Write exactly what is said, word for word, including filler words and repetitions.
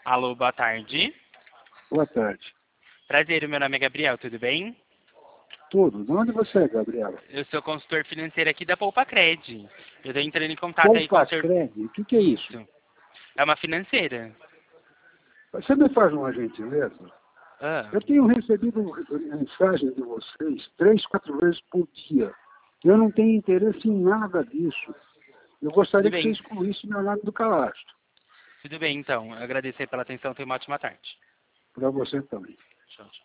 Alô, boa tarde. Boa tarde. Prazer, meu nome é Gabriel, tudo bem? Tudo. De onde você é, Gabriela? Eu sou consultor financeiro aqui da Poupa Cred. Eu estou entrando em contato aí com o Poupa senhor... Cred? O que, que é isso? Isso. É uma financeira. Você me faz uma gentileza? Ah, Eu tenho recebido mensagens de vocês três, quatro vezes por dia. Eu não tenho interesse em nada disso. Eu gostaria tudo que você bem. excluísse meu nome do cadastro. Tudo bem, então. Eu agradeço aí pela atenção. Tenha uma ótima tarde. Para você também. Tchau, tchau.